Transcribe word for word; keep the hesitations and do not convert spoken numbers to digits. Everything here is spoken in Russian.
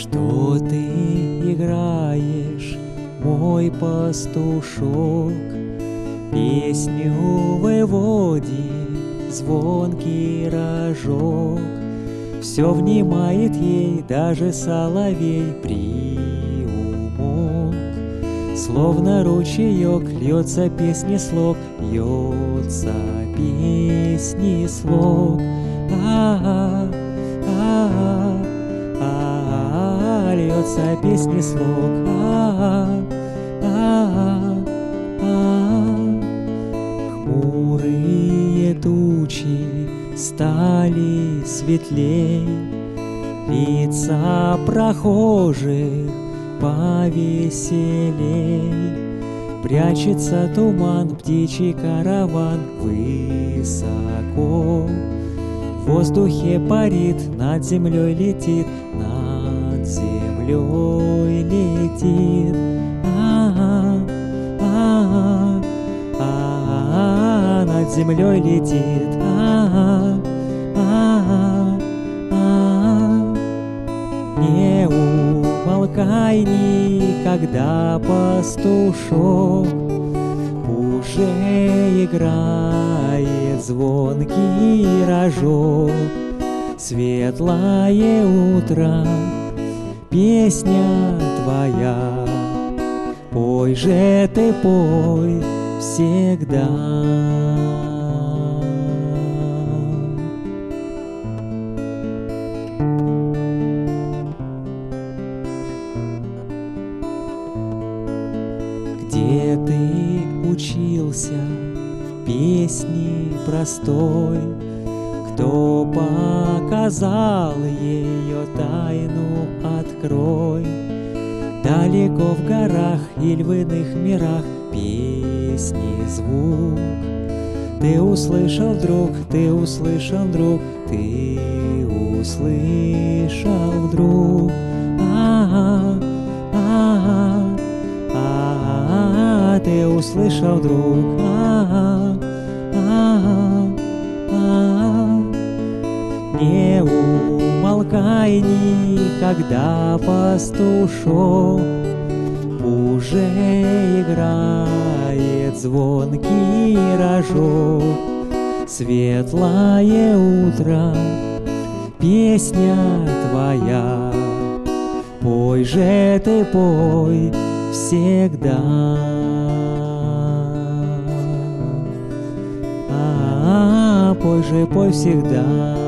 Что ты играешь, мой пастушок? Песню выводит звонкий рожок. Все внимает ей, даже соловей приумолк. Словно ручеек льется песни слог, льется песни слог. А-а-а, а-а-а, а-а-а, льется песни слог. А-а-а, а-а-а, а-а-а. Хмурые тучи стали светлей, лица прохожих повеселей. Прячется туман, птичий караван высоко. В воздухе парит, над землей летит, над землей летит. А-а-а, а-а-а, а-а-а, над землей летит. А-а-а, а-а-а, а-а-а. Не умолкай никогда, пастушок, уже играет звонкий рожок. Светлое утро, песня твоя, пой же ты, пой всегда. Где ты учился песни простой? Кто показал ее тайну, открой. Далеко в горах или в иных мирах песни звук ты услышал вдруг, ты услышал вдруг, ты услышал вдруг. А-а-а, а-а-а, а-а-а, ты услышал вдруг. А-а-а, а-а-а, а-а-а. Не умолкай никогда, пастушок, уже играет звонкий рожок. Светлое утро, песня твоя, пой же ты, пой всегда. А-а-а, пой же, пой всегда.